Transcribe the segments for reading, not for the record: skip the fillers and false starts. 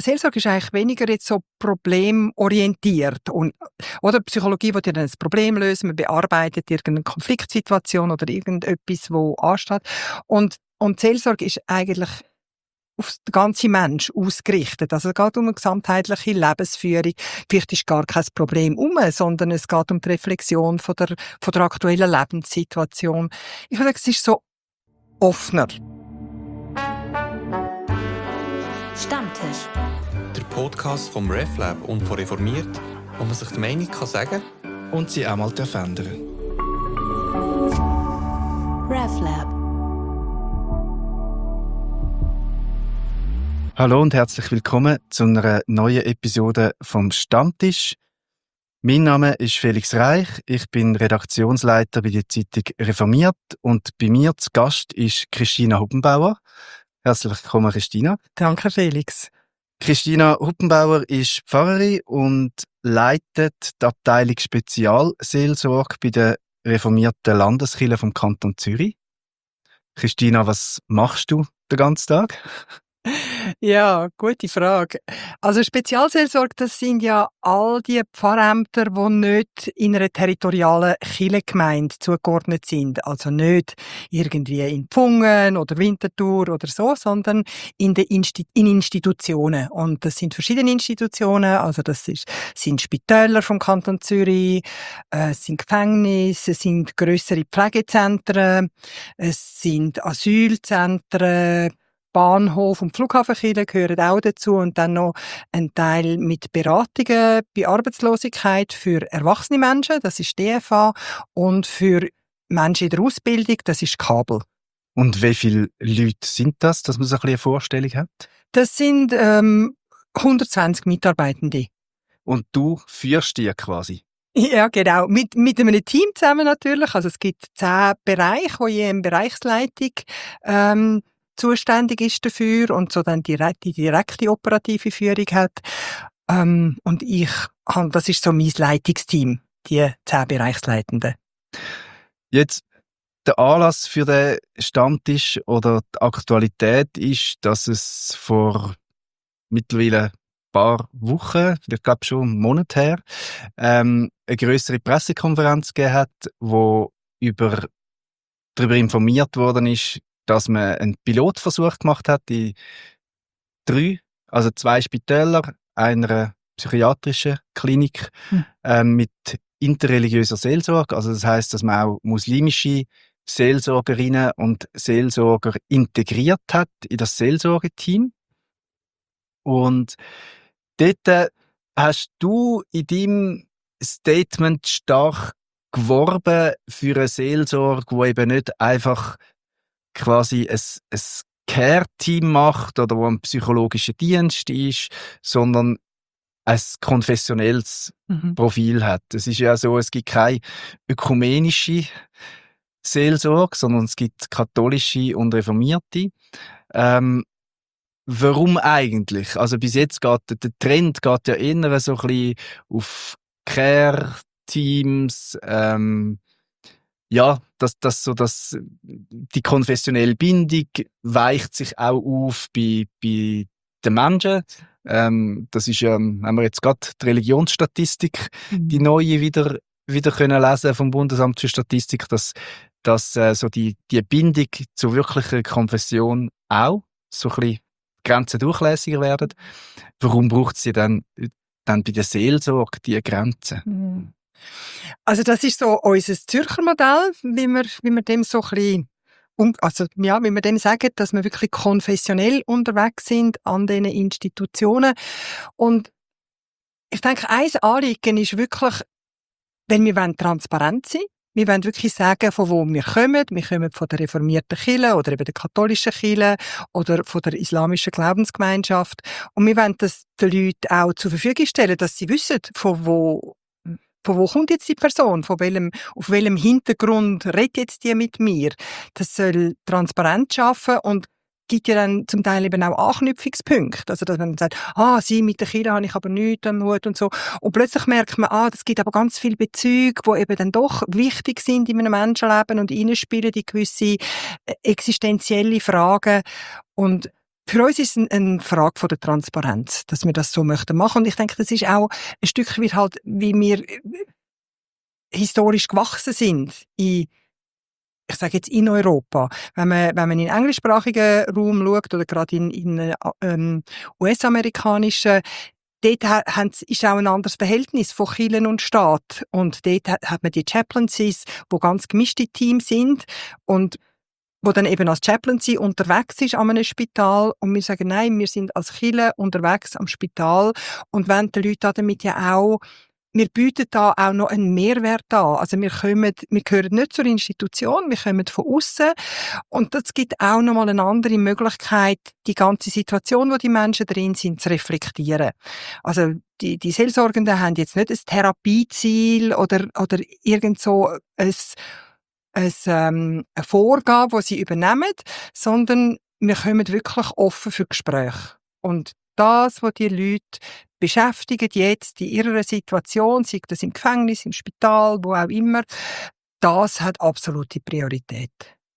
Seelsorge ist eigentlich weniger jetzt so problemorientiert. Oder Psychologie will ja dann ein Problem lösen, man bearbeitet irgendeine Konfliktsituation oder irgendetwas, wo ansteht. Und Seelsorge ist eigentlich auf den ganzen Mensch ausgerichtet. Also es geht um eine gesamtheitliche Lebensführung. Vielleicht ist gar kein Problem sondern es geht um die Reflexion von der aktuellen Lebenssituation. Ich würde sagen, es ist so offener. Stammtisch. Der Podcast vom RefLab und von Reformiert, wo man sich die Meinung kann sagen und sie auch mal ändern. RefLab. Hallo und herzlich willkommen zu einer neuen Episode vom Stammtisch. Mein Name ist Felix Reich, ich bin Redaktionsleiter bei der Zeitung Reformiert und bei mir zu Gast ist Christina Huppenbauer. Herzlich willkommen, Christina. Danke, Felix. Christina Huppenbauer ist Pfarrerin und leitet die Abteilung Spezialseelsorge bei der reformierten Landeskirche vom Kanton Zürich. Christina, was machst du den ganzen Tag? Ja, gute Frage. Also Spezialseelsorge, das sind ja all die Pfarrämter, die nicht in einer territorialen Kirchengemeinde zugeordnet sind. Also nicht irgendwie in Pfungen oder Winterthur oder so, sondern in Institutionen. Und das sind verschiedene Institutionen. Also sind Spitäler vom Kanton Zürich, es sind Gefängnisse, es sind grössere Pflegezentren, es sind Asylzentren, Bahnhof und Flughafenkirche gehören auch dazu und dann noch ein Teil mit Beratungen bei Arbeitslosigkeit für erwachsene Menschen, das ist DFA, und für Menschen in der Ausbildung, das ist Kabel. Und wie viele Leute sind das, dass man so ein bisschen eine Vorstellung hat? Das sind 120 Mitarbeitende. Und du führst die quasi? Ja, genau. Mit einem Team zusammen natürlich. Also es gibt 10 Bereiche, wo je eine Bereichsleitung zuständig ist dafür und so dann die direkte operative Führung hat. Und das ist so mein Leitungsteam, die 10 Bereichsleitenden. Jetzt, der Anlass für den Stammtisch oder die Aktualität ist, dass es vor mittlerweile ein paar Wochen, ich glaube schon einen Monat her, eine grössere Pressekonferenz gegeben hat, wo darüber informiert worden ist, dass man einen Pilotversuch gemacht hat in 2 Spitälern, einer psychiatrischen Klinik mit interreligiöser Seelsorge. Also das heisst, dass man auch muslimische Seelsorgerinnen und Seelsorger integriert hat in das Seelsorgeteam. Und dort hast du in deinem Statement stark geworben für eine Seelsorge, die eben nicht einfach quasi ein Care-Team macht oder wo ein psychologischer Dienst ist, sondern ein konfessionelles Profil hat. Es ist ja so, es gibt keine ökumenische Seelsorge, sondern es gibt katholische und reformierte. Warum eigentlich? Also bis jetzt der Trend geht ja eher so ein bisschen auf Care-Teams, die konfessionelle Bindung weicht sich auch auf bei den Menschen. Das ist ja, haben wir jetzt gerade die Religionsstatistik, die neue wieder können lesen vom Bundesamt für Statistik, dass so die Bindung zur wirklichen Konfession auch so ein bisschen Grenzen durchlässiger werden. Warum braucht sie dann bei der Seelsorge diese Grenzen? Also das ist so unser Zürcher Modell, wie wir dem so ein bisschen, wie wir dem sagen, dass wir wirklich konfessionell unterwegs sind an diesen Institutionen. Und ich denke, ein Anliegen ist wirklich, wenn wir transparent sein wollen, wir wollen wirklich sagen, von wo wir kommen. Wir kommen von der reformierten Kirche oder eben der katholischen Kirche oder von der islamischen Glaubensgemeinschaft. Und wir wollen das den Leuten auch zur Verfügung stellen, dass sie wissen, von wo kommt jetzt die Person? Auf welchem Hintergrund redet jetzt die mit mir? Das soll Transparenz schaffen und gibt ja dann zum Teil eben auch Anknüpfungspunkte. Also, dass man sagt, sie mit der Kirche habe ich aber nichts am Hut und so. Und plötzlich merkt man, das gibt aber ganz viele Bezüge, die eben dann doch wichtig sind in einem Menschenleben und reinspielen in gewisse existenzielle Fragen. Und Für uns ist es eine Frage von der Transparenz, dass wir das so möchten machen. Und ich denke, das ist auch ein Stück weit halt, wie wir historisch gewachsen sind ich sage jetzt in Europa. Wenn man in den englischsprachigen Raum schaut oder gerade in US-amerikanischen, dort ist auch ein anderes Verhältnis von Kirche und Staat. Und dort hat man die Chaplaincies, wo ganz gemischte Teams sind und wo dann eben als Chaplaincy unterwegs ist an einem Spital und wir sagen, nein, wir sind als Kirche unterwegs am Spital und wollen den Leuten damit ja auch, wir bieten da auch noch einen Mehrwert an. Also wir gehören nicht zur Institution, wir kommen von außen und das gibt auch nochmal eine andere Möglichkeit, die ganze Situation, wo die Menschen drin sind, zu reflektieren. Also die Seelsorgenden haben jetzt nicht ein Therapieziel oder irgend so eine Vorgabe, die sie übernehmen, sondern wir kommen wirklich offen für Gespräche. Und das, was die Leute beschäftigen jetzt in ihrer Situation, sei das im Gefängnis, im Spital, wo auch immer, das hat absolute Priorität.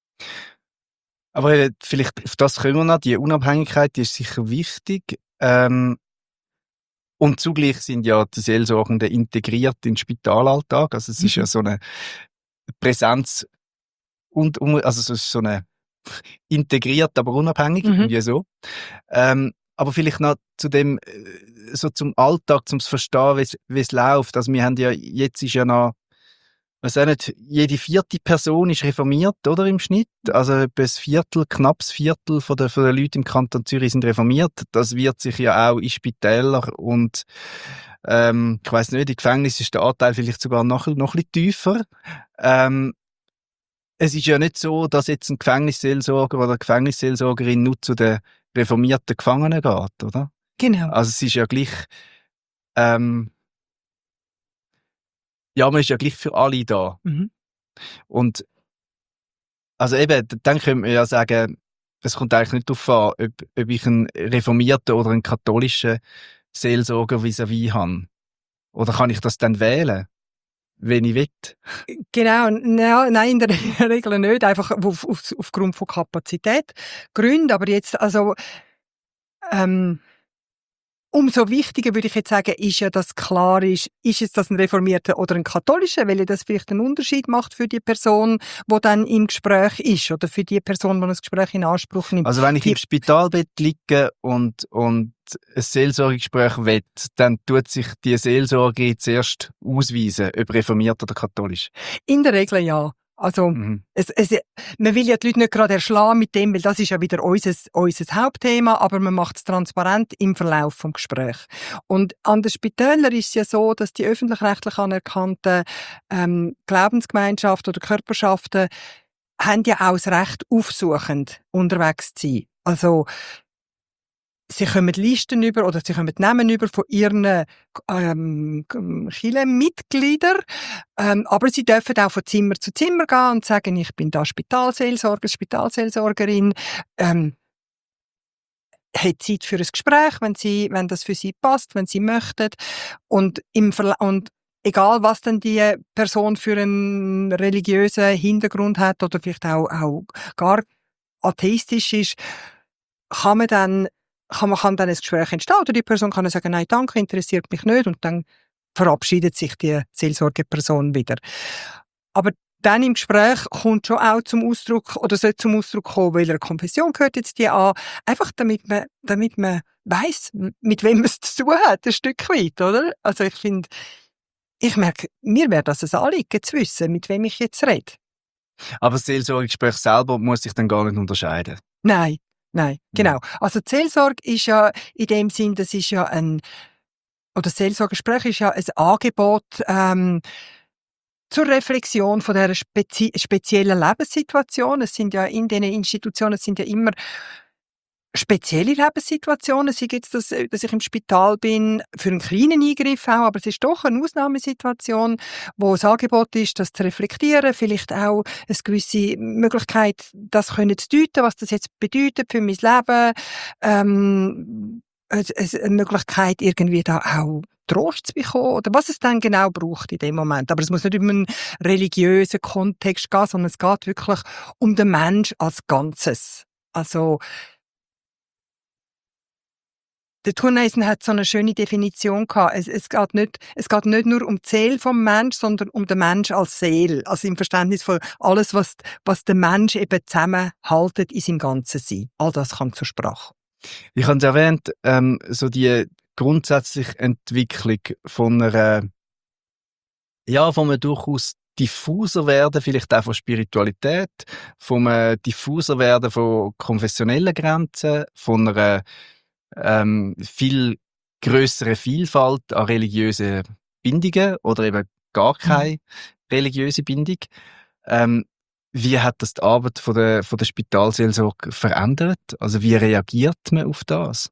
Aber vielleicht auf das kommen wir noch. Die Unabhängigkeit, die ist sicher wichtig. Und zugleich sind ja die Seelsorgenden integriert in den Spitalalltag. Also es ist ja so eine Präsenz also so eine integriert, aber unabhängig, irgendwie so. Aber vielleicht noch zu dem, so zum Alltag, zum zu verstehen, wie es läuft. Also wir haben ja, jetzt ist ja noch, weiß auch nicht, jede 4. Person ist reformiert, oder, im Schnitt. Also etwa knapps Viertel von den Leuten im Kanton Zürich sind reformiert. Das wird sich ja auch in Spitälern und, ich weiss nicht, im Gefängnis ist der Anteil vielleicht sogar noch ein bisschen tiefer. Es ist ja nicht so, dass jetzt ein Gefängnisseelsorger oder eine Gefängnisseelsorgerin nur zu den reformierten Gefangenen geht, oder? Genau. Also es ist ja gleich, man ist ja gleich für alle da. Und also eben, dann könnte man ja sagen, es kommt eigentlich nicht darauf an, ob ich einen reformierten oder einen katholischen Seelsorger vis-à-vis habe. Oder kann ich das dann wählen, wenn ich will? Genau, nein, in der Regel nicht, einfach aufgrund von Kapazität, Gründen, aber jetzt, also, umso wichtiger würde ich jetzt sagen, ist ja, dass klar ist es das ein Reformierter oder ein Katholischer, weil das vielleicht einen Unterschied macht für die Person, die dann im Gespräch ist oder für die Person, die ein Gespräch in Anspruch nimmt. Also wenn ich im Spitalbett liege und ein Seelsorgegespräch will, dann tut sich die Seelsorge zuerst ausweisen, ob reformiert oder katholisch? In der Regel ja. Also, man will ja die Leute nicht gerade erschlagen mit dem, weil das ist ja wieder unser Hauptthema, aber man macht es transparent im Verlauf des Gesprächs. Und an den Spitälern ist es ja so, dass die öffentlich-rechtlich anerkannten Glaubensgemeinschaften oder Körperschaften haben ja auch das Recht, aufsuchend unterwegs zu sein. Also, sie kommen Listen über oder sie kommen Namen über von ihren Kirchenmitgliedern, aber sie dürfen auch von Zimmer zu Zimmer gehen und sagen, ich bin da Spitalseelsorger, Spitalseelsorgerin, hat Zeit für ein Gespräch, wenn das für sie passt, wenn sie möchten und egal was dann die Person für einen religiösen Hintergrund hat oder vielleicht auch gar atheistisch ist, kann dann ein Gespräch entstehen oder die Person kann sagen, nein, danke, interessiert mich nicht und dann verabschiedet sich die Seelsorgeperson wieder. Aber dann im Gespräch kommt schon auch zum Ausdruck oder sollte zum Ausdruck kommen, welcher Konfession gehört jetzt die an, einfach damit man weiss, mit wem man es zu tun hat, ein Stück weit, oder? Also ich merke, mir wäre das ein Anliegen zu wissen, mit wem ich jetzt rede. Aber das Seelsorgegespräch selber muss sich dann gar nicht unterscheiden? Nein, genau. Also die Seelsorge ist ja in dem Sinn, das Seelsorgegespräch ist ja ein Angebot zur Reflexion von dieser speziellen Lebenssituation. Es sind ja in diesen Institutionen immer spezielle Lebenssituationen, sei jetzt, dass ich im Spital bin, für einen kleinen Eingriff auch, aber es ist doch eine Ausnahmesituation, wo das Angebot ist, das zu reflektieren, vielleicht auch eine gewisse Möglichkeit, das zu deuten, was das jetzt bedeutet für mein Leben, eine Möglichkeit, irgendwie da auch Trost zu bekommen, oder was es dann genau braucht in dem Moment. Aber es muss nicht um einen religiösen Kontext gehen, sondern es geht wirklich um den Mensch als Ganzes. Also, der Thurneisen hat so eine schöne Definition gehabt. Es geht nicht nur um die Seele vom Mensch, sondern um den Mensch als Seele. Also im Verständnis von alles, was der Mensch eben zusammenhaltet in seinem ganzen Sein. All das kommt zur Sprache. Ich habe es erwähnt, so die grundsätzliche Entwicklung von einem durchaus diffuser werden, vielleicht auch von Spiritualität, vom diffuser werden von konfessionellen Grenzen, von einer viel grösseren Vielfalt an religiösen Bindungen oder eben gar keine religiöse Bindung. Wie hat das die Arbeit von der Spitalseelsorge verändert? Also wie reagiert man auf das?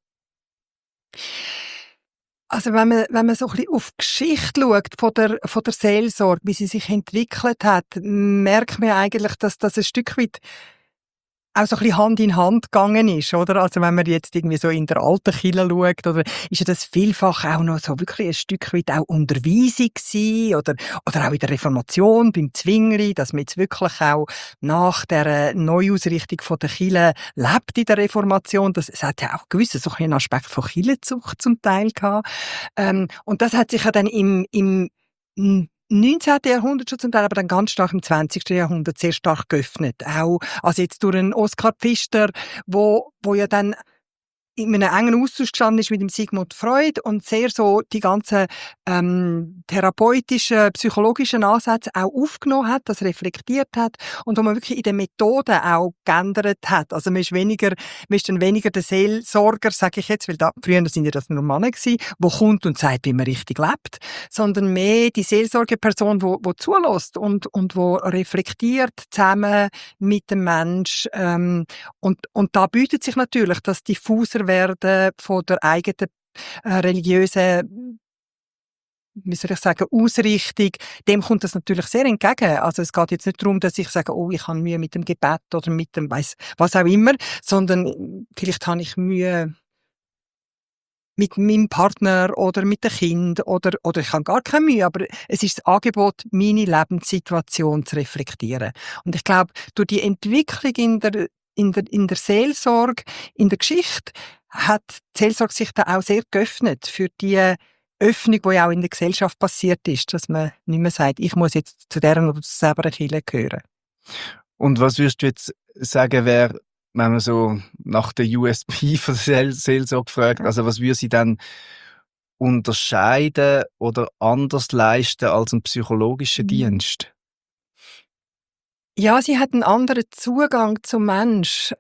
Also wenn man so ein bisschen auf die Geschichte schaut von der Seelsorge, wie sie sich entwickelt hat, merkt man eigentlich, dass das ein Stück weit auch so ein bisschen Hand in Hand gegangen ist, oder? Also wenn man jetzt irgendwie so in der alten Kirche schaut, oder ist ja das vielfach auch noch so wirklich ein Stück weit auch Unterweisung gewesen, oder auch in der Reformation beim Zwingli, dass man jetzt wirklich auch nach der Neuausrichtung von der Kirche lebt in der Reformation. Es hat ja auch gewissen so einen Aspekt von Kirchenzucht zum Teil gehabt. Und das hat sich ja dann im 19. Jahrhundert schon zum Teil, aber dann ganz stark im 20. Jahrhundert sehr stark geöffnet. Auch, also jetzt durch einen Oskar Pfister, wo ja dann in einem engen Austausch gestanden ist mit dem Sigmund Freud und sehr so die ganzen therapeutischen, psychologischen Ansätze auch aufgenommen hat, das reflektiert hat und wo man wirklich in den Methoden auch geändert hat. Also man ist dann weniger der Seelsorger, sage ich jetzt, weil früher sind ja das nur Männer gewesen, wo kommt und sagt, wie man richtig lebt, sondern mehr die Seelsorgeperson, wo zulässt und wo reflektiert zusammen mit dem Mensch. Und da bietet sich natürlich das diffuser werden von der eigenen religiösen, wie soll ich sagen, Ausrichtung, dem kommt das natürlich sehr entgegen. Also es geht jetzt nicht darum, dass ich sage, oh, ich habe Mühe mit dem Gebet oder mit dem was auch immer, sondern vielleicht habe ich Mühe mit meinem Partner oder mit dem Kind oder ich habe gar keine Mühe, aber es ist das Angebot, meine Lebenssituation zu reflektieren. Und ich glaube, durch die Entwicklung in der Seelsorge, in der Geschichte, hat die Seelsorge sich da auch sehr geöffnet für die Öffnung, die auch in der Gesellschaft passiert ist, dass man nicht mehr sagt, ich muss jetzt zu deren oder zu selber Kirche gehören. Und was würdest du jetzt sagen, wenn man so nach der USP von der Seelsorge fragt, also was würde sie dann unterscheiden oder anders leisten als ein psychologischer Dienst? Ja, sie hat einen anderen Zugang zum Mensch.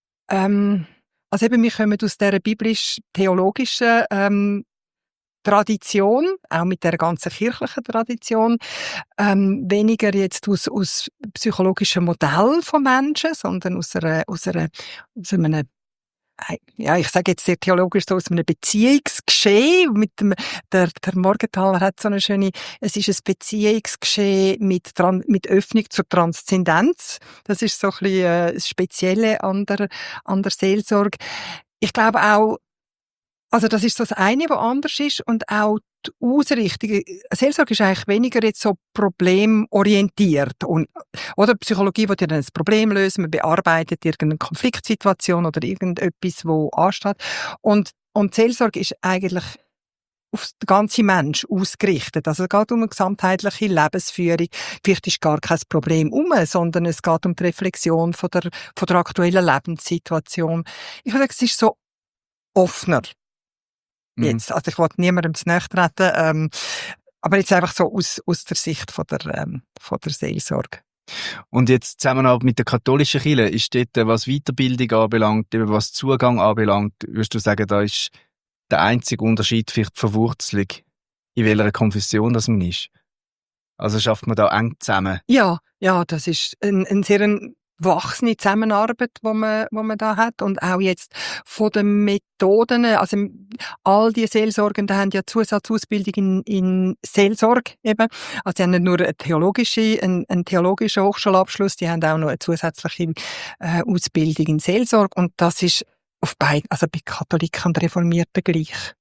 Also eben, wir kommen aus dieser biblisch-theologischen Tradition, auch mit der ganzen kirchlichen Tradition, weniger jetzt aus psychologischen Modellen von Menschen, sondern aus einem, ja, ich sage jetzt sehr theologisch, so aus einem Beziehungsgeschehen. Der Morgenthaler hat so eine schöne, es ist ein Beziehungsgeschehen mit Öffnung zur Transzendenz. Das ist so ein bisschen das Spezielle an der Seelsorge. Ich glaube auch, also das ist so das eine, was anders ist, und auch die Ausrichtung. Seelsorge ist eigentlich weniger jetzt so problemorientiert. Oder Psychologie will ja dann ein Problem lösen, man bearbeitet irgendeine Konfliktsituation oder irgendetwas, wo ansteht. Und Seelsorge ist eigentlich auf den ganzen Mensch ausgerichtet. Also es geht um eine gesamtheitliche Lebensführung. Vielleicht ist gar kein Problem sondern es geht um die Reflexion von der aktuellen Lebenssituation. Ich würde sagen, es ist so offener. Jetzt, also ich wollte niemandem zu nahe treten, aber jetzt einfach so aus der Sicht von der Seelsorge. Und jetzt Zusammenarbeit mit der katholischen Kirche, ist dort, was Weiterbildung anbelangt, eben was Zugang anbelangt, würdest du sagen, da ist der einzige Unterschied vielleicht die Verwurzelung, in welcher Konfession das man ist? Also schafft man da eng zusammen? Ja, das ist ein sehr wachsende Zusammenarbeit, die man da hat. Und auch jetzt von den Methoden, also all die Seelsorgenden haben ja Zusatzausbildung in Seelsorge eben. Also sie haben nicht nur einen theologischen Hochschulabschluss, die haben auch noch eine zusätzliche Ausbildung in Seelsorge. Und das ist auf beiden, also bei Katholiken und Reformierten gleich.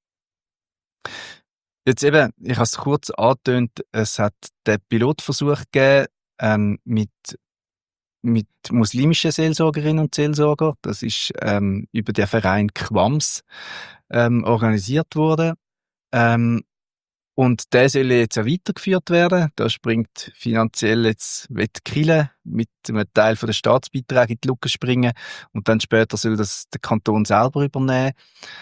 Jetzt eben, ich habe es kurz angetönt, es hat den Pilotversuch gegeben, mit muslimischen Seelsorgerinnen und Seelsorgern. Das ist über den Verein QAMS organisiert worden. Und der soll jetzt auch weitergeführt werden. Da springt finanziell jetzt die Kirche mit einem Teil der Staatsbeiträge in die Luke springen und dann später soll das der Kanton selber übernehmen.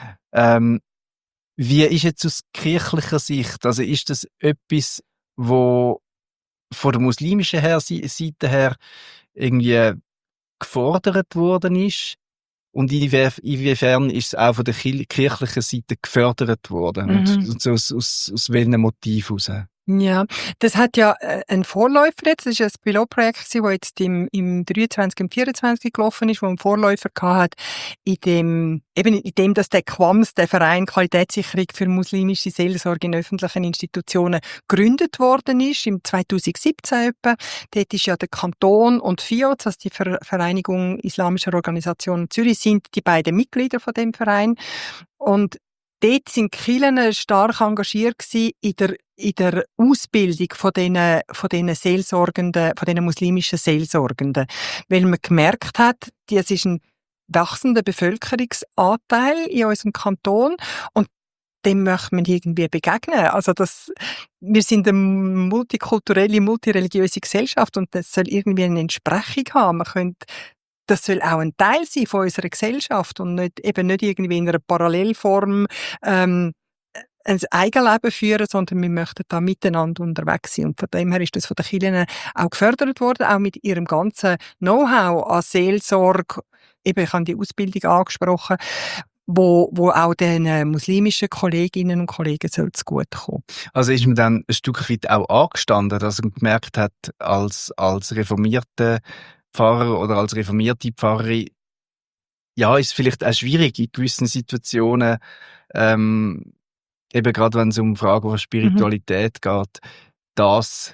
Wie ist jetzt aus kirchlicher Sicht? Also ist das etwas, wo von der muslimischen Seite her irgendwie gefordert worden ist? Und inwiefern ist es auch von der kirchlichen Seite gefördert worden? Und so aus welchem Motiv heraus? Ja, das hat ja einen Vorläufer jetzt. Das ist ein Pilotprojekt, das jetzt im 23 und 24 gelaufen ist, wo einen Vorläufer hatte, in dem, dass der QAMS, der Verein Qualitätssicherung für muslimische Seelsorge in öffentlichen Institutionen, gegründet worden ist, im 2017 etwa. Dort ist ja der Kanton und FIOZ, also die Vereinigung Islamischer Organisationen Zürich, sind die beiden Mitglieder von dem Verein. Und dort sind die Kirchen stark engagiert gewesen in der Ausbildung von diesen Seelsorgenden, von diesen muslimischen Seelsorgenden. Weil man gemerkt hat, es ist ein wachsender Bevölkerungsanteil in unserem Kanton und dem möchte man irgendwie begegnen. Also wir sind eine multikulturelle, multireligiöse Gesellschaft und das soll irgendwie eine Entsprechung haben. Das soll auch ein Teil sein von unserer Gesellschaft und nicht irgendwie in einer Parallelform ein Eigenleben führen, sondern wir möchten da miteinander unterwegs sein. Und von dem her ist das von den Kirchen auch gefördert worden, auch mit ihrem ganzen Know-how an Seelsorge. Ich habe die Ausbildung angesprochen, wo auch den muslimischen Kolleginnen und Kollegen soll zugutekommen. Also ist man dann ein Stück weit auch angestanden, dass man gemerkt hat, als reformierte Pfarrer oder als reformierte Pfarrerin, ja, ist vielleicht auch schwierig in gewissen Situationen, eben gerade wenn es um Fragen von Spiritualität geht, das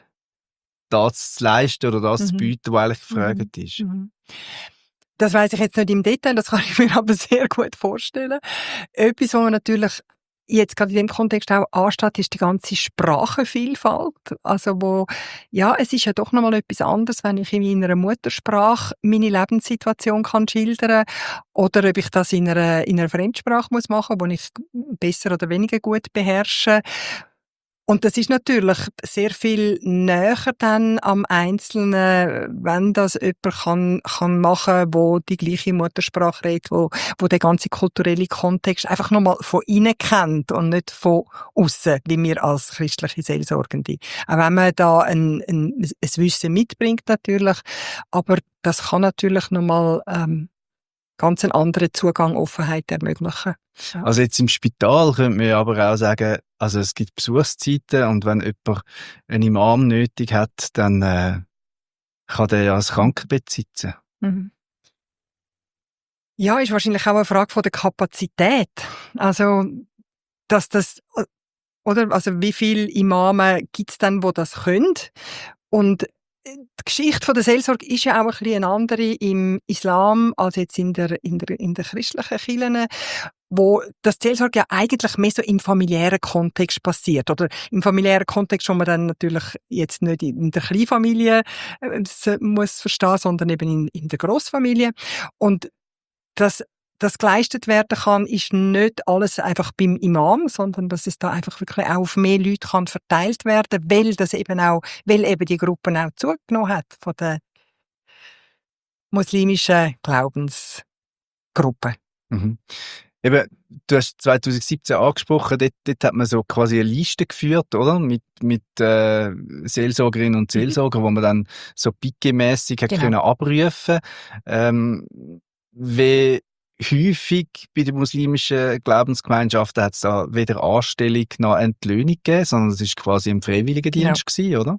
zu leisten oder das zu bieten, was eigentlich gefragt ist. Das weiss ich jetzt nicht im Detail, das kann ich mir aber sehr gut vorstellen. Etwas, was man natürlich jetzt gerade in dem Kontext auch ansteht, ist die ganze Sprachenvielfalt. Also es ist ja doch nochmal etwas anderes, wenn ich in meiner Muttersprache meine Lebenssituation kann schildern oder ob ich das in einer Fremdsprache muss machen, die ich besser oder weniger gut beherrsche. Und das ist natürlich sehr viel näher dann am Einzelnen, wenn das jemand kann machen, wo die gleiche Muttersprache redet, wo der ganze kulturelle Kontext einfach nochmal von innen kennt und nicht von außen, wie wir als christliche Seelsorgende. Auch wenn man da ein Wissen mitbringt natürlich, aber das kann natürlich nochmal ganz einen anderen Zugang, Offenheit ermöglichen. Ja. Also jetzt im Spital könnte man aber auch sagen, also es gibt Besuchszeiten und wenn jemand einen Imam nötig hat, dann kann der ja das Krankenbett sitzen. Ja, ist wahrscheinlich auch eine Frage von der Kapazität. Also, also wie viele Imame gibt es denn, die das können? Und die Geschichte von der Seelsorge ist ja auch ein bisschen eine andere im Islam als jetzt in der christlichen Kirche, wo das Seelsorge ja eigentlich mehr so im familiären Kontext passiert. Oder im familiären Kontext, wo man dann natürlich jetzt nicht in der Kleinfamilie muss verstehen, sondern eben in der Grossfamilie. Und das geleistet werden kann, ist nicht alles einfach beim Imam, sondern dass es da einfach wirklich auch auf mehr Leute kann verteilt werden, weil eben die Gruppe auch zugenommen hat von der muslimischen Glaubensgruppe. Eben, du hast 2017 angesprochen, dort hat man so quasi eine Liste geführt, oder? Mit Seelsorgerinnen und Seelsorgern, wo man dann so piquemässig können abrufen. Wie häufig bei den muslimischen Glaubensgemeinschaften hat es da weder Anstellung noch Entlöhnung gegeben, sondern es ist quasi ein Freiwilligendienst gewesen, oder?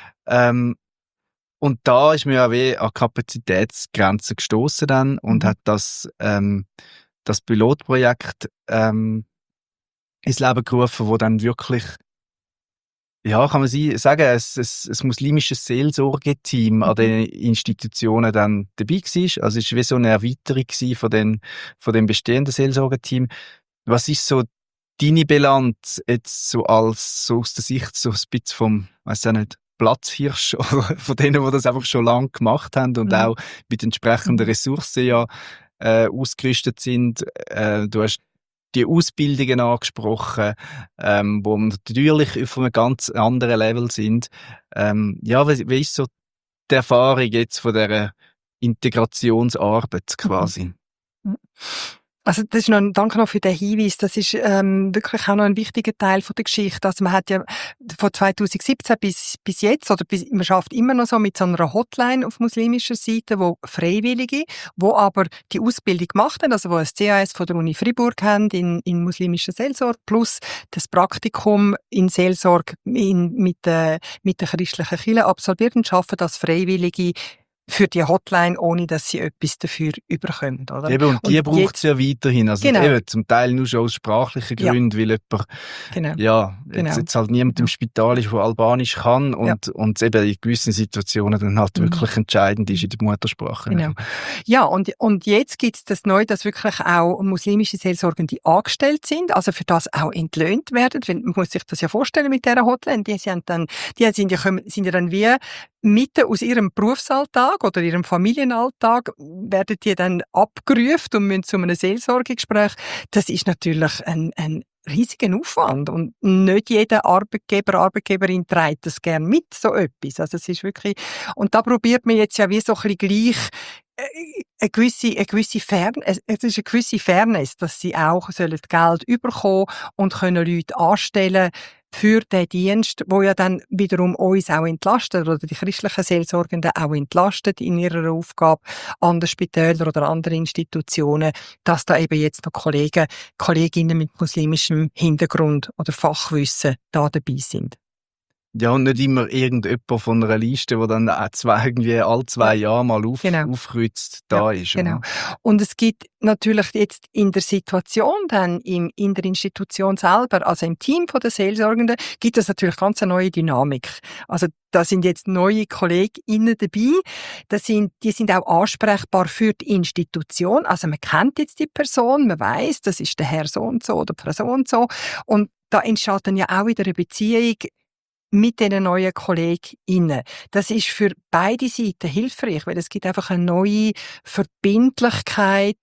Und da ist man ja wie an Kapazitätsgrenzen gestoßen dann und hat das Pilotprojekt ins Leben gerufen, wo dann wirklich, ja, kann man sagen, ein muslimisches Seelsorgeteam an den Institutionen dann dabei war. Also es war wie so eine Erweiterung von dem bestehenden Seelsorgeteam. Was ist so deine Bilanz jetzt so aus der Sicht so ein bisschen vom, weiss ich nicht, Platzhirsch oder von denen, die das einfach schon lange gemacht haben und auch mit entsprechenden Ressourcen ja ausgerüstet sind. Du hast die Ausbildungen angesprochen, wo natürlich auf einem ganz anderen Level sind. Ja, wie ist so die Erfahrung jetzt von dieser Integrationsarbeit quasi? Mhm. Also das ist danke noch für den Hinweis. Das ist wirklich auch noch ein wichtiger Teil von der Geschichte. Also man hat ja von 2017 bis jetzt, oder man schafft immer noch so mit so einer Hotline auf muslimischer Seite, wo Freiwillige, wo aber die Ausbildung gemacht haben, also wo ein CAS von der Uni Freiburg haben in muslimischer Seelsorge, plus das Praktikum in Seelsorge mit der christlichen Kirche absolviert und arbeiten als Freiwillige für die Hotline, ohne dass sie etwas dafür überkommen. Oder? Eben, und die braucht es ja weiterhin. Also genau. Eben, zum Teil nur schon aus sprachlichen Gründen, weil jemand, jetzt halt niemand im Spital ist, der Albanisch kann und eben in gewissen Situationen dann halt wirklich entscheidend ist in der Muttersprache. Genau. Ja, und jetzt gibt es das neu, dass wirklich auch muslimische Seelsorgende angestellt sind, also für das auch entlöhnt werden, weil man muss sich das ja vorstellen mit dieser Hotline, die sind ja dann wie mitten aus ihrem Berufsalltag oder ihrem Familienalltag werden die dann abgerufen und müssen zu einem Seelsorgegespräch. Das ist natürlich ein riesigen Aufwand und nicht jeder Arbeitgeberin trägt das gern mit, so etwas. Also es ist wirklich, und da probiert man jetzt ja wie so ein bisschen gleich eine gewisse Fairness, dass sie auch Geld bekommen und können Leute anstellen für den Dienst, wo ja dann wiederum uns auch entlastet oder die christlichen Seelsorgenden auch entlastet in ihrer Aufgabe an den Spitälern oder anderen Institutionen, dass da eben jetzt noch Kolleginnen mit muslimischem Hintergrund oder Fachwissen da dabei sind. Ja, und nicht immer irgendjemand von einer Liste, die dann irgendwie alle 2 Jahre mal aufkreuzt, da ist. Genau. Und es gibt natürlich jetzt in der Situation dann in der Institution selber, also im Team der Seelsorgenden, gibt es natürlich ganz eine neue Dynamik. Also da sind jetzt neue KollegInnen dabei. Die sind auch ansprechbar für die Institution. Also man kennt jetzt die Person, man weiss, das ist der Herr so und so oder die Frau so und so. Und da entsteht dann ja auch wieder eine Beziehung mit diesen neuen KollegInnen. Das ist für beide Seiten hilfreich, weil es gibt einfach eine neue Verbindlichkeit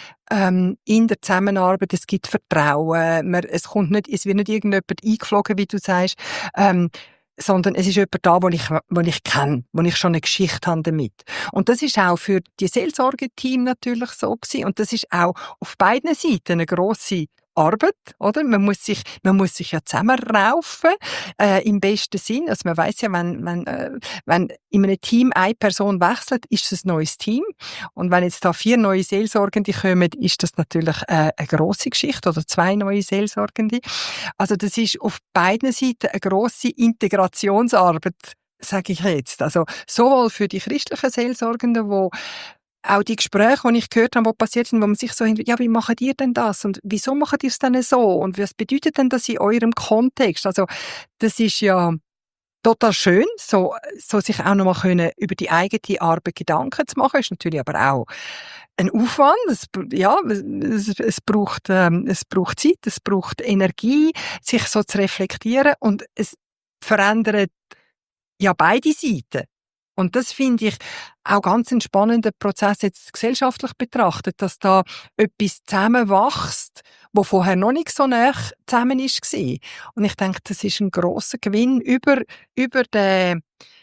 in der Zusammenarbeit. Es gibt Vertrauen. Es wird nicht irgendjemand eingeflogen, wie du sagst, sondern es ist jemand da, den ich kenne, wo ich schon eine Geschichte habe damit. Und das ist auch für die Seelsorgeteam natürlich so gewesen. Und das ist auch auf beiden Seiten eine grosse Arbeit, oder? Man muss sich ja zusammenraufen, im besten Sinn. Also man weiss ja, wenn in einem Team eine Person wechselt, ist es ein neues Team. Und wenn jetzt da 4 neue Seelsorgende kommen, ist das natürlich eine grosse Geschichte, oder 2 neue Seelsorgende. Also das ist auf beiden Seiten eine grosse Integrationsarbeit, sage ich jetzt. Also sowohl für die christlichen Seelsorgenden, wo auch die Gespräche, die ich gehört habe, die passiert sind, wo man sich so hinterfragt, ja, wie macht ihr denn das? Und wieso macht ihr es denn so? Und was bedeutet denn das in eurem Kontext? Also, das ist ja total schön, so sich auch noch mal über die eigene Arbeit Gedanken zu machen. Ist natürlich aber auch ein Aufwand. Es braucht Zeit, es braucht Energie, sich so zu reflektieren, und es verändert ja beide Seiten. Und das finde ich auch ganz ein spannender Prozess jetzt gesellschaftlich betrachtet, dass da etwas zusammenwächst, wo vorher noch nicht so nah zusammen war. Und ich denke, das ist ein grosser Gewinn über den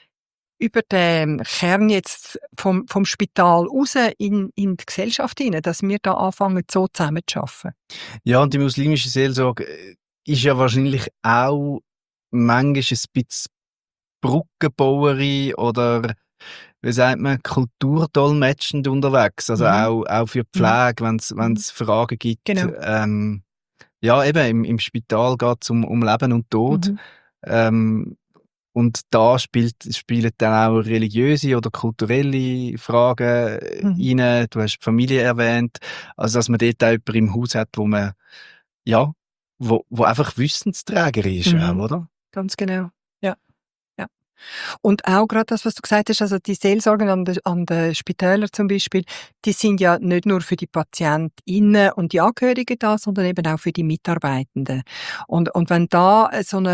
Kern jetzt vom Spital raus in die Gesellschaft hinein, dass wir da anfangen, so zusammen zu arbeiten. Ja, und die muslimische Seelsorge ist ja wahrscheinlich auch manchmal ein bisschen Brückenbauerin oder, wie sagt man, kulturdolmetschend unterwegs. Also auch für die Pflege, wenn es Fragen gibt. Genau. Ja, eben, im Spital geht es um Leben und Tod. Und da spielen dann auch religiöse oder kulturelle Fragen rein. Du hast die Familie erwähnt. Also, dass man dort auch jemanden im Haus hat, wo man, ja, wo einfach Wissensträger ist, oder? Ganz genau. Ja. Und auch gerade das, was du gesagt hast, also die Seelsorgen an den Spitälern zum Beispiel, die sind ja nicht nur für die PatientInnen und die Angehörigen da, sondern eben auch für die Mitarbeitenden. Und wenn da so eine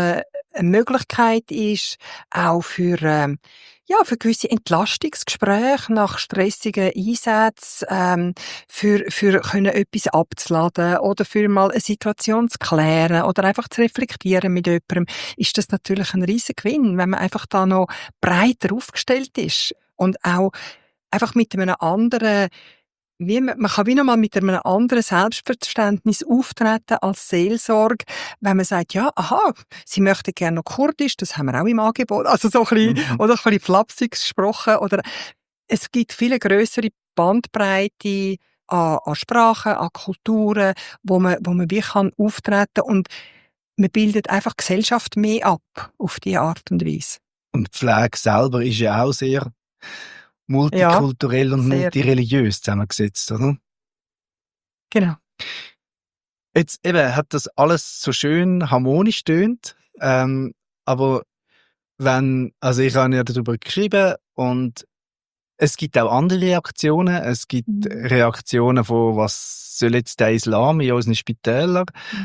eine Möglichkeit ist, auch für gewisse Entlastungsgespräche nach stressigen Einsätzen, für können etwas abzuladen oder für mal eine Situation zu klären oder einfach zu reflektieren mit jemandem, ist das natürlich ein riesen Gewinn, wenn man einfach da noch breiter aufgestellt ist und auch einfach mit einem anderen, man kann wie noch mal mit einem anderen Selbstverständnis auftreten als Seelsorge, wenn man sagt, ja, aha, Sie möchten gerne noch Kurdisch, das haben wir auch im Angebot, also so ein bisschen, oder ein bisschen flapsig gesprochen, oder es gibt viel grössere Bandbreite an Sprachen, an Kulturen, wo man wie kann auftreten und man bildet einfach Gesellschaft mehr ab auf diese Art und Weise. Und die Pflege selber ist ja auch sehr multikulturell und sehr. multireligiös zusammengesetzt, oder? Genau. Jetzt eben hat das alles so schön harmonisch tönt, aber also ich habe ja darüber geschrieben und es gibt auch andere Reaktionen. Es gibt Reaktionen von, was soll jetzt der Islam in unseren Spitälern?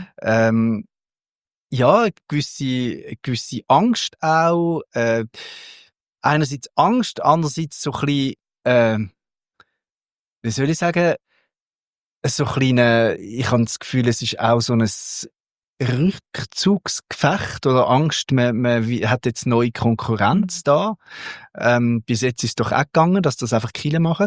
Ja, gewisse Angst auch. Einerseits Angst, andererseits so ein bisschen, wie soll ich sagen, so kleine, ich habe das Gefühl, es ist auch so ein Rückzugsgefecht oder Angst, man hat jetzt neue Konkurrenz da. Bis jetzt ist es doch auch gegangen, dass das einfach Kirchen machen.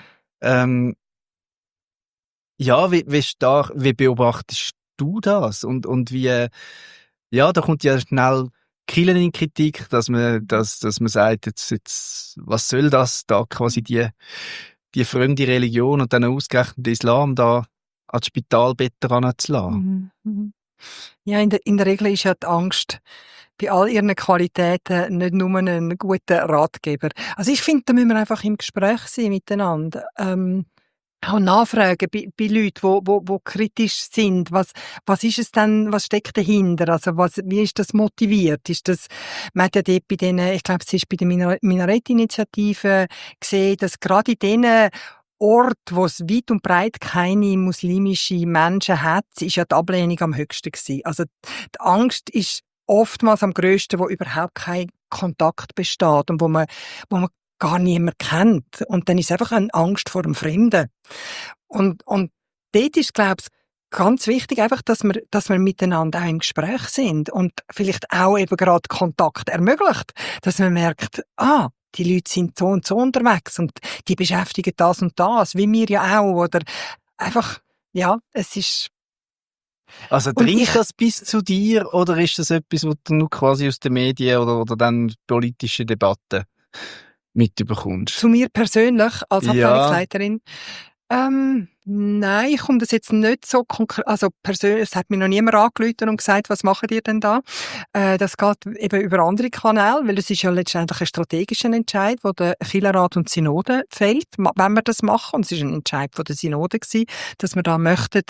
Ja, wie beobachtest du das? Und wie, ja, da kommt ja schnell Kirchen in Kritik, dass man sagt, jetzt, was soll das da quasi die fremde Religion und dann ausgerechnet den Islam da als Spitalbetten ranzulassen. Ja, in der Regel ist ja die Angst bei all ihren Qualitäten nicht nur ein guter Ratgeber. Also ich finde, da müssen wir einfach im Gespräch sein miteinander. Auch nachfragen bei Leuten, wo kritisch sind. Was ist es denn, was steckt dahinter? Also wie ist das motiviert? Man hat ja dort bei denen, ich glaube, es ist bei der Minarett-Initiative gesehen, dass gerade in diesen Ort, wo es weit und breit keine muslimischen Menschen hat, ist ja die Ablehnung am höchsten gewesen. Also die Angst ist oftmals am grössten, wo überhaupt kein Kontakt besteht und wo man gar niemand kennt. Und dann ist es einfach eine Angst vor dem Fremden. Und dort ist, glaube ich, ganz wichtig einfach, dass wir miteinander auch im Gespräch sind und vielleicht auch eben gerade Kontakt ermöglicht, dass man merkt, die Leute sind so und so unterwegs und die beschäftigen das und das, wie wir ja auch, oder einfach, ja, es ist... Also dringt das bis zu dir oder ist das etwas, was du nur quasi aus den Medien oder dann politischen Debatten mitbekommst? Zu mir persönlich als Abteilungsleiterin? Nein, ich komme das jetzt nicht so konkret, also persönlich, es hat mir noch niemand angerufen und gesagt, was macht ihr denn da? Das geht eben über andere Kanäle, weil es ist ja letztendlich ein strategischer Entscheid, wo der Kirchenrat und Synode fällt, wenn wir das machen. Und es ist ein Entscheid von der Synode gewesen, dass wir da möchten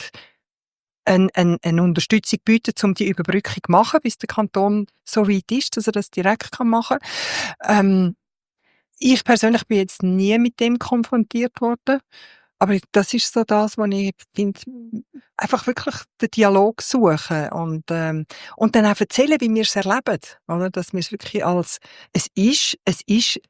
eine Unterstützung bieten, um die Überbrückung zu machen, bis der Kanton so weit ist, dass er das direkt machen kann. Ich persönlich bin jetzt nie mit dem konfrontiert worden. Aber das ist so das, was ich finde, einfach wirklich den Dialog suchen und dann auch erzählen, wie wir es erleben, oder? Dass wir es wirklich es ist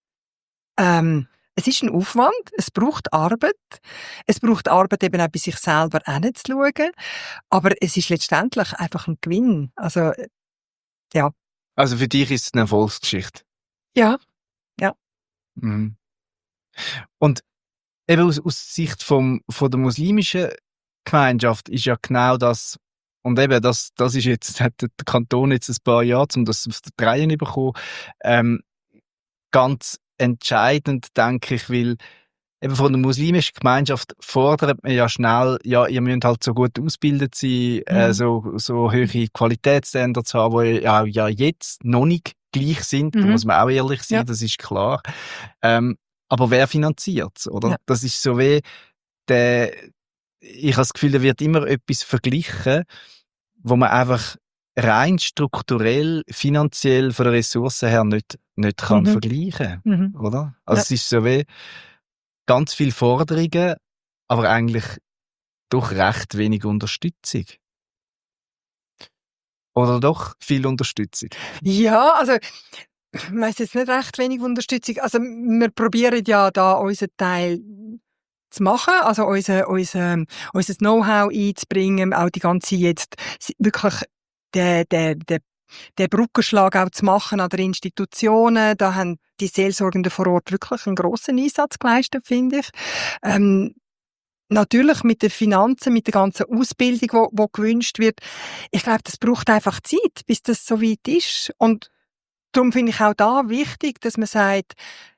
ein Aufwand, es braucht Arbeit eben auch bei sich selber hinzuschauen, aber es ist letztendlich einfach ein Gewinn, also, ja. Also für dich ist es eine Erfolgsgeschichte? Ja. Mhm. Und eben aus Sicht von der muslimischen Gemeinschaft ist ja genau das, und eben das ist jetzt, hat der Kanton jetzt ein paar Jahre, um das auf die Reihe zu bekommen, ganz entscheidend, denke ich, weil eben von der muslimischen Gemeinschaft fordert man ja schnell, ja, ihr müsst halt so gut ausgebildet sein, so hohe Qualitätsstandards haben, die ja jetzt noch nicht gleich sind, da muss man auch ehrlich sein, das ist klar. Aber wer finanziert es, oder? Ja. Das ist so wie ich habe das Gefühl, da wird immer etwas verglichen, wo man einfach rein strukturell, finanziell von der Ressourcen her nicht kann vergleichen, oder? Also es ist so wie ganz viele Forderungen, aber eigentlich doch recht wenig Unterstützung. Oder doch viel Unterstützung? Ja, also ich weiss jetzt nicht recht wenig Unterstützung. Also wir probieren ja da unseren Teil zu machen, also unser Know-how einzubringen, auch die ganze jetzt wirklich den Brückenschlag auch zu machen an den Institutionen. Da haben die Seelsorgenden vor Ort wirklich einen grossen Einsatz geleistet, finde ich. Natürlich mit den Finanzen, mit der ganzen Ausbildung, die gewünscht wird. Ich glaube, das braucht einfach Zeit, bis das so weit ist. Und darum finde ich auch da wichtig, dass man sagt,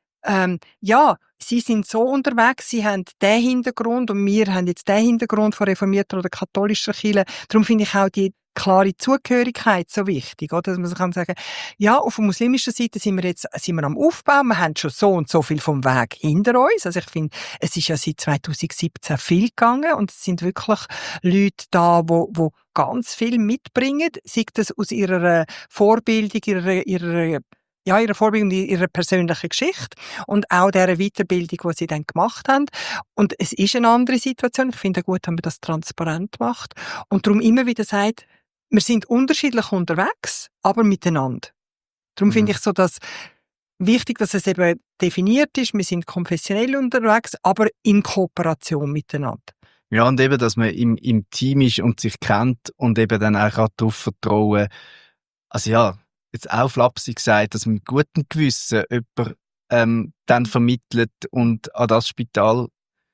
ja, sie sind so unterwegs, sie haben den Hintergrund und wir haben jetzt den Hintergrund von reformierter oder katholischer Kirche. Darum finde ich auch die klare Zugehörigkeit so wichtig, oder? Dass man kann sagen, ja, auf der muslimischen Seite sind wir am Aufbau, wir haben schon so und so viel vom Weg hinter uns. Also ich finde, es ist ja seit 2017 viel gegangen und es sind wirklich Leute da, wo ganz viel mitbringen, sei das aus ihrer Vorbildung, ihrer Vorbildung, ihrer persönlichen Geschichte und auch dieser Weiterbildung, die sie dann gemacht haben. Und es ist eine andere Situation. Ich finde es gut, wenn man das transparent macht und darum immer wieder sagt, wir sind unterschiedlich unterwegs, aber miteinander. Darum finde ich so, dass wichtig, dass es eben definiert ist, wir sind konfessionell unterwegs, aber in Kooperation miteinander. Ja, und eben, dass man im Team ist und sich kennt und eben dann auch darauf vertrauen. Also ja, jetzt auch flapsig gesagt, dass man mit gutem Gewissen jemanden dann vermittelt und an das Spitalbett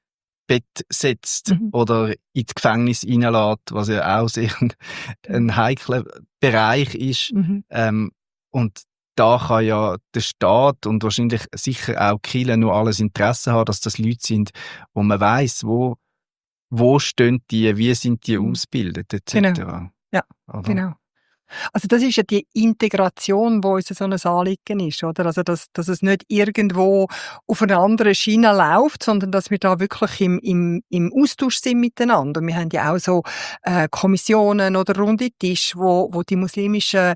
setzt oder in das Gefängnis reinlässt, was ja auch sehr ein heikler Bereich ist. Und da kann ja der Staat und wahrscheinlich sicher auch die Kirche nur alles Interesse haben, dass das Leute sind, wo man weiss, wo stehen die, wie sind die ausgebildet, etc. Genau. Ja, oder? Genau. Also das ist ja die Integration, wo uns so ein Anliegen ist, oder? Also dass es nicht irgendwo auf einer anderen Schiene läuft, sondern dass wir da wirklich im Austausch sind miteinander. Und wir haben ja auch so Kommissionen oder runde Tische, wo die muslimischen,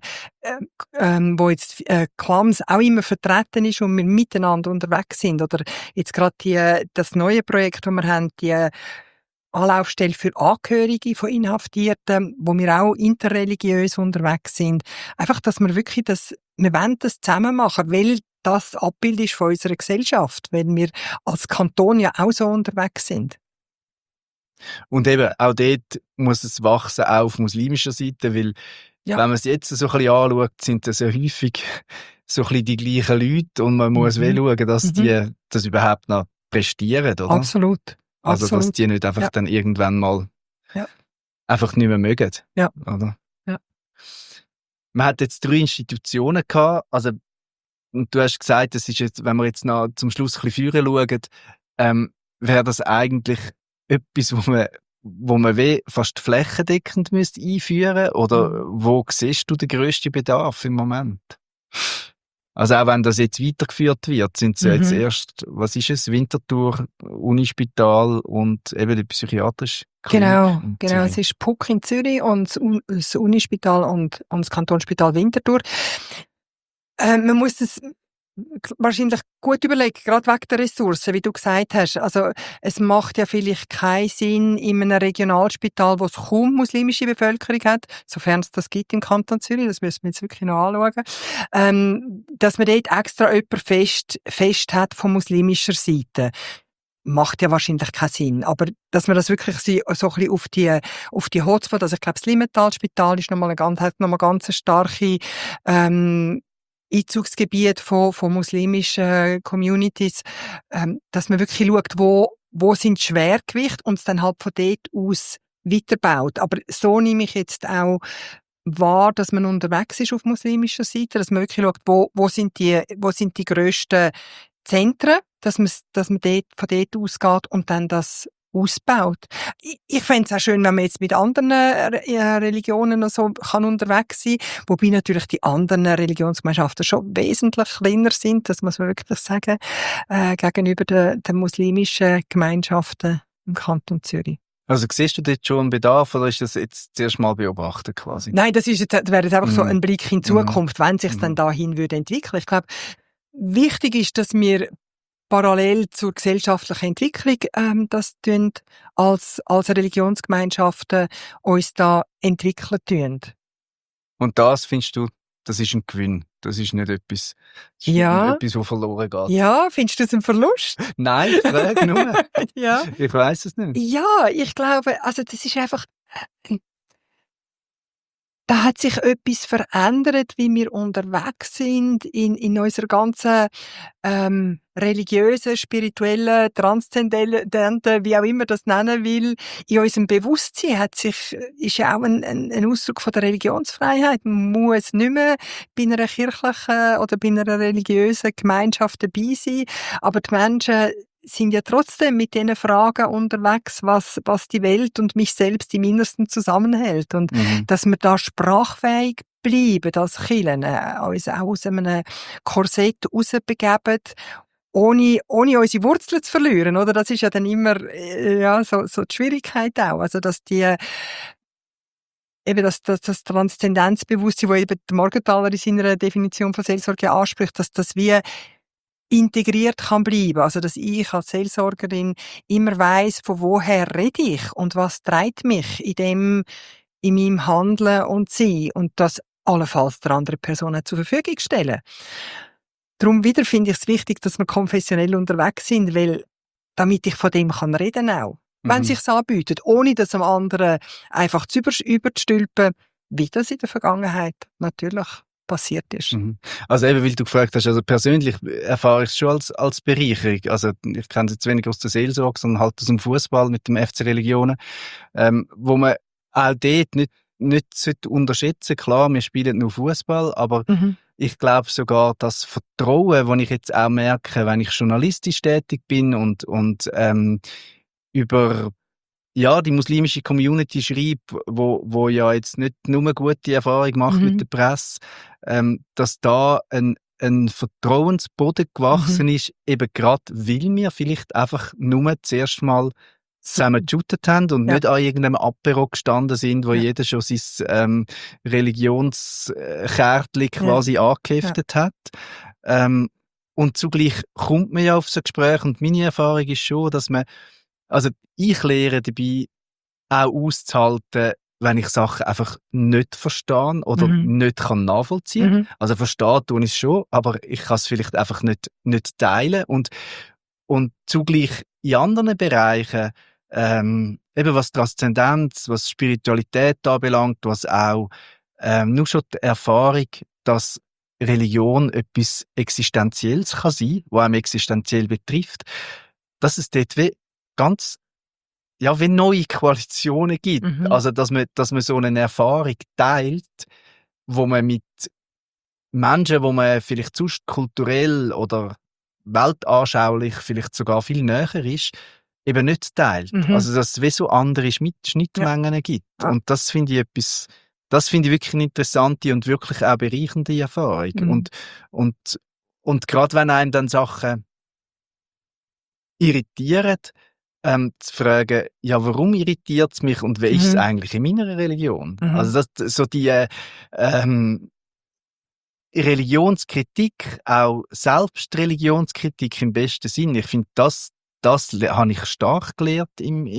wo jetzt Clams auch immer vertreten ist und wir miteinander unterwegs sind. Oder jetzt gerade das neue Projekt, das wir haben, die Anlaufstelle für Angehörige von Inhaftierten, wo wir auch interreligiös unterwegs sind. Einfach, dass wir wirklich wir wollen das zusammen machen, weil das Abbild ist von unserer Gesellschaft, weil wir als Kanton ja auch so unterwegs sind. Und eben, auch dort muss es wachsen, auch auf muslimischer Seite, weil, wenn man es jetzt so ein bisschen anschaut, sind das ja häufig so ein bisschen die gleichen Leute und man muss schauen, dass die das überhaupt noch prestieren, oder? Absolut. Also, dass die nicht einfach dann irgendwann mal einfach nicht mehr mögen. Ja. Oder? Ja. Man hat jetzt 3 Institutionen gehabt, also, und du hast gesagt, das ist jetzt, wenn wir jetzt noch zum Schluss ein bisschen führen schauen, wäre das eigentlich etwas, wo man fast flächendeckend müsste einführen, oder wo siehst du den grössten Bedarf im Moment? Also auch wenn das jetzt weitergeführt wird, sind es ja jetzt erst, was ist es, Winterthur, Unispital und eben die psychiatrische Klinik. Genau. Es ist PUC in Zürich und das Unispital und das Kantonsspital Winterthur. Man muss das wahrscheinlich gut überlegen, gerade wegen der Ressourcen, wie du gesagt hast. Also es macht ja vielleicht keinen Sinn in einem Regionalspital, wo es kaum muslimische Bevölkerung hat, sofern es das gibt im Kanton Zürich, das müssen wir jetzt wirklich noch anschauen, dass man dort extra jemanden fest hat von muslimischer Seite. Macht ja wahrscheinlich keinen Sinn. Aber dass man das wirklich so ein bisschen auf die Hotspot, also ich glaube, das Limmental-Spital ist hat nochmal ganz eine starke Einzugsgebiet von muslimischen Communities, dass man wirklich schaut, wo sind die Schwergewichte und es dann halt von dort aus weiterbaut. Aber so nehme ich jetzt auch wahr, dass man unterwegs ist auf muslimischer Seite, dass man wirklich schaut, wo sind die grössten Zentren, dass man dort, von dort ausgeht und dann das ausbaut. Ich fände es auch schön, wenn man jetzt mit anderen Religionen noch so kann unterwegs sein kann, wobei natürlich die anderen Religionsgemeinschaften schon wesentlich kleiner sind, das muss man wirklich sagen, gegenüber den muslimischen Gemeinschaften im Kanton Zürich. Also siehst du dort schon einen Bedarf oder ist das jetzt zuerst mal beobachtet quasi? Nein, das wäre jetzt einfach so ein Blick in die Zukunft, wenn sich dann dahin würde entwickeln. Ich glaube, wichtig ist, dass wir parallel zur gesellschaftlichen Entwicklung das als Religionsgemeinschaften uns da entwickeln tun. Und das findest du, das ist ein Gewinn. Das ist nicht etwas, das ist Ja. nicht etwas, was verloren geht. Ja, findest du es ein Verlust? Nein, ich frage nur. Ja. Ich weiss es nicht. Ja, ich glaube, also das ist einfach, da hat sich etwas verändert, wie wir unterwegs sind in unserer ganzen religiösen, spirituellen, transzendenten, wie auch immer das nennen will. In unserem Bewusstsein ist ja auch ein Ausdruck von der Religionsfreiheit. Man muss nicht mehr bei einer kirchlichen oder bei einer religiösen Gemeinschaft dabei sein, aber die Menschen sind ja trotzdem mit diesen Fragen unterwegs, was die Welt und mich selbst im Innersten zusammenhält. Und dass wir da sprachfähig bleiben als Kirchen, uns auch aus einem Korsett rausbegeben, ohne unsere Wurzeln zu verlieren, oder? Das ist ja dann immer, so die Schwierigkeit auch. Also, dass das Transzendenzbewusstsein, das eben der Morgenthaler in seiner Definition von Seelsorge anspricht, dass das wie integriert kann bleiben. Also, dass ich als Seelsorgerin immer weiss, von woher rede ich und was treibt mich in meinem Handeln und Sein und das allenfalls der anderen Person zur Verfügung stellen. Darum wieder finde ich es wichtig, dass wir konfessionell unterwegs sind, weil, damit ich von dem kann reden auch. Wenn es sich anbietet, ohne dass am anderen einfach zu überzustülpen, wie das in der Vergangenheit natürlich passiert ist. Also eben, weil du gefragt hast, also persönlich erfahre ich es schon als Bereicherung. Also ich kenne es jetzt weniger aus der Seelsorge, sondern halt aus dem Fußball mit dem FC Religionen, wo man auch dort nicht unterschätzen. Klar, wir spielen nur Fußball, aber ich glaube sogar, das Vertrauen, das ich jetzt auch merke, wenn ich journalistisch tätig bin und über die muslimische Community schreibe, wo ja jetzt nicht nur gute Erfahrung macht mit der Presse, dass da ein Vertrauensboden gewachsen ist, eben gerade, weil wir vielleicht einfach nur zuerst mal zusammen geshootet haben und nicht an irgendeinem Apero gestanden sind, wo jeder schon sein Religionskärtchen quasi angeheftet hat. Und zugleich kommt man ja auf so ein Gespräch und meine Erfahrung ist schon, dass ich lehre dabei auch auszuhalten, wenn ich Sachen einfach nicht verstehe oder nicht kann nachvollziehen. Also verstehen tue ich es schon, aber ich kann es vielleicht einfach nicht teilen. Und zugleich in anderen Bereichen, eben was Transzendenz, was Spiritualität anbelangt, was auch nur schon die Erfahrung, dass Religion etwas Existenzielles kann sein, was einem existenziell betrifft, dass es dort wie ganz wie neue Koalitionen gibt. Also, dass man so eine Erfahrung teilt, wo man mit Menschen, wo man vielleicht sonst kulturell oder weltanschaulich vielleicht sogar viel näher ist, eben nicht teilt. Also, dass es wie so andere Schnittmengen gibt. Und das finde ich wirklich eine interessante und wirklich auch bereichernde Erfahrung. Und gerade wenn einem dann Sachen irritieren, zu fragen, warum irritiert es mich und wie ist es eigentlich in meiner Religion? Also die Religionskritik, auch Selbstreligionskritik im besten Sinn, ich finde, das habe ich stark gelernt im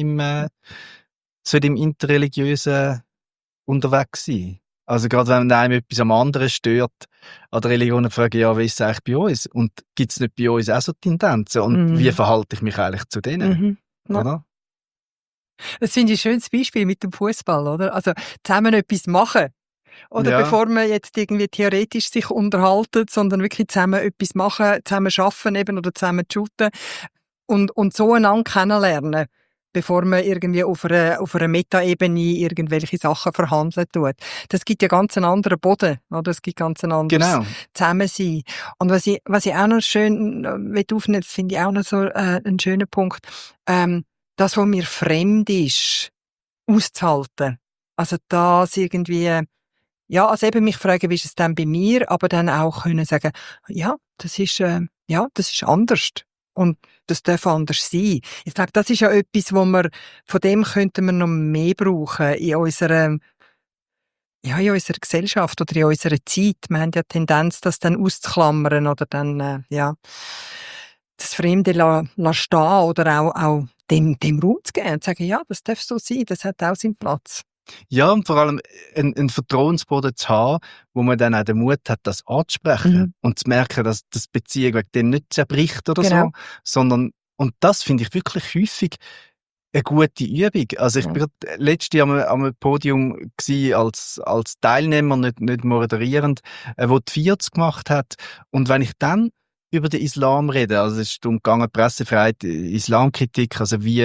interreligiösen Unterwegssein. Also gerade wenn einem etwas am anderen stört, an der Religion fragen, wie ist es eigentlich bei uns? Und gibt es nicht bei uns auch so Tendenzen? Und wie verhalte ich mich eigentlich zu denen? Oder? Das finde ich ein schönes Beispiel mit dem Fußball, oder? Also zusammen etwas machen. Oder bevor man jetzt irgendwie theoretisch sich unterhalten, sondern wirklich zusammen etwas machen, zusammen arbeiten eben oder zusammen shooten und so einander kennenlernen, bevor man irgendwie auf einer Metaebene irgendwelche Sachen verhandeln tut. Das gibt ja ganz einen anderen Boden, oder? Es gibt ganz ein anderes Zusammensein. Und was ich auch noch schön aufnehmen, das finde ich auch noch so einen schönen Punkt, das, was mir fremd ist, auszuhalten. Also das irgendwie, also eben mich fragen, wie ist es denn bei mir, aber dann auch können sagen, das ist anders. Und das darf anders sein. Ich glaube, das ist ja etwas, von dem könnten wir noch mehr brauchen in unserer Gesellschaft oder in unserer Zeit. Wir haben ja die Tendenz, das dann auszuklammern oder dann, das Fremde stehen oder auch dem Raum zu geben und zu sagen, das darf so sein, das hat auch seinen Platz. Ja, und vor allem einen Vertrauensboden zu haben, wo man dann auch den Mut hat, das anzusprechen und zu merken, dass das Beziehung wegen dem nicht zerbricht oder so, sondern, und das finde ich wirklich häufig eine gute Übung. Also ich bin letztes Jahr am Podium gsi als Teilnehmer, nicht moderierend, wo die 40 gemacht hat. Und wenn ich dann über den Islam rede, also es ist darum gegangen, Pressefreiheit, Islamkritik, also wie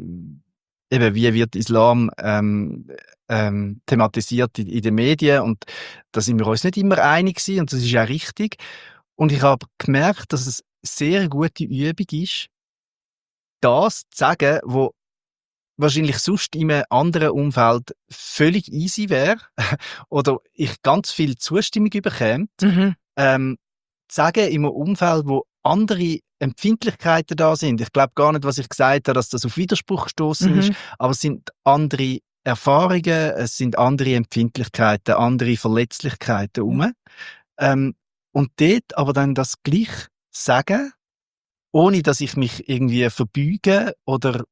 wird Islam thematisiert in den Medien, und da sind wir uns nicht immer einig gewesen, und das ist auch richtig. Und ich habe gemerkt, dass es sehr gute Übung ist, das zu sagen, wo wahrscheinlich sonst in einem anderen Umfeld völlig easy wäre oder ich ganz viel Zustimmung bekäme, zu sagen in einem Umfeld, wo andere Empfindlichkeiten da sind. Ich glaube gar nicht, was ich gesagt habe, dass das auf Widerspruch gestoßen ist, aber es sind andere Erfahrungen, es sind andere Empfindlichkeiten, andere Verletzlichkeiten rum. Und dort aber dann das gleich sagen, ohne dass ich mich irgendwie verbeuge oder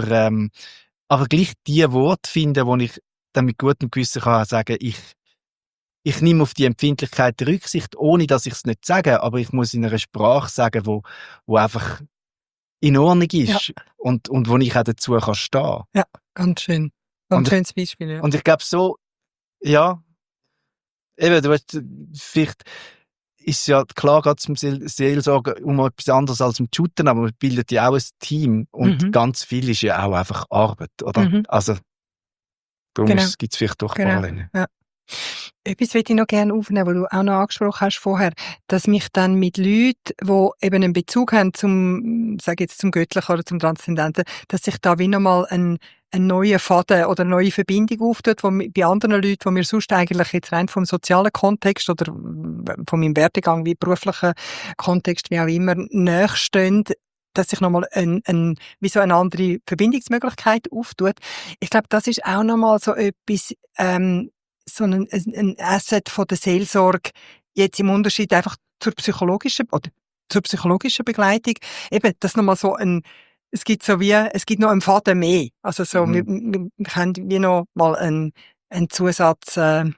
aber gleich die Worte finde, wo ich dann mit gutem Gewissen kann sagen, ich nehme auf die Empfindlichkeit Rücksicht, ohne dass ich es nicht sage, aber ich muss in einer Sprache sagen, wo einfach in Ordnung ist und wo ich auch dazu kann stehen. Ja, ganz schön. Ganz schönes Beispiel, ja. Und ich glaube so, ja, eben, du weißt, vielleicht ist ja klar, gerade zum Seelsorge um etwas anderes als zum Shooten, aber man bildet ja auch ein Team und ganz viel ist ja auch einfach Arbeit, oder? Also, darum gibt es vielleicht doch Parallelen. Ja. Etwas möchte ich noch gerne aufnehmen, was du auch noch angesprochen hast vorher, dass mich dann mit Leuten, die eben einen Bezug haben zum Göttlichen oder zum Transzendenten, dass sich da wie nochmal ein neuer Faden oder eine neue Verbindung auftut, wo bei anderen Leuten, die mir sonst eigentlich jetzt rein vom sozialen Kontext oder von meinem Werdegang, wie beruflichen Kontext, wie auch immer, nachstehen, dass sich nochmal wie so eine andere Verbindungsmöglichkeit auftut. Ich glaube, das ist auch nochmal so etwas, so ein Asset von der Seelsorge, jetzt im Unterschied einfach zur psychologischen Begleitung. Eben, das nochmal so es gibt noch einen Faden mehr. Also so, wir haben wie noch mal einen Zusatz,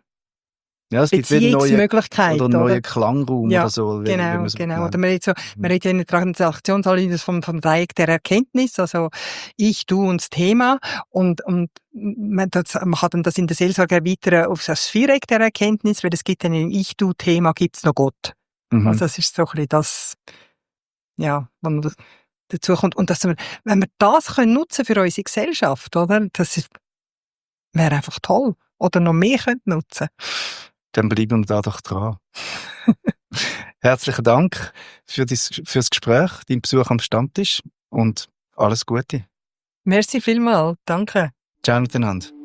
ja, es gibt Beziehungsmöglichkeit. Oder einen neuen Klangraum oder so. Genau. Oder man redet ja in der Transaktionsanalyse vom Dreieck der Erkenntnis, also ich, du und das Thema. Und man kann dann das in der Seelsorge erweitern auf das Viereck der Erkenntnis, weil es gibt dann im Ich-Du-Thema gibt's noch Gott. Also das ist so ein bisschen das, ja, wenn man dazu kommt. Und wenn wir das nutzen für unsere Gesellschaft, oder? Das wäre einfach toll. Oder noch mehr nutzen. Dann bleiben wir da doch dran. Herzlichen Dank fürs Gespräch, dein Besuch am Stammtisch und alles Gute. Merci vielmals. Danke. Ciao miteinander.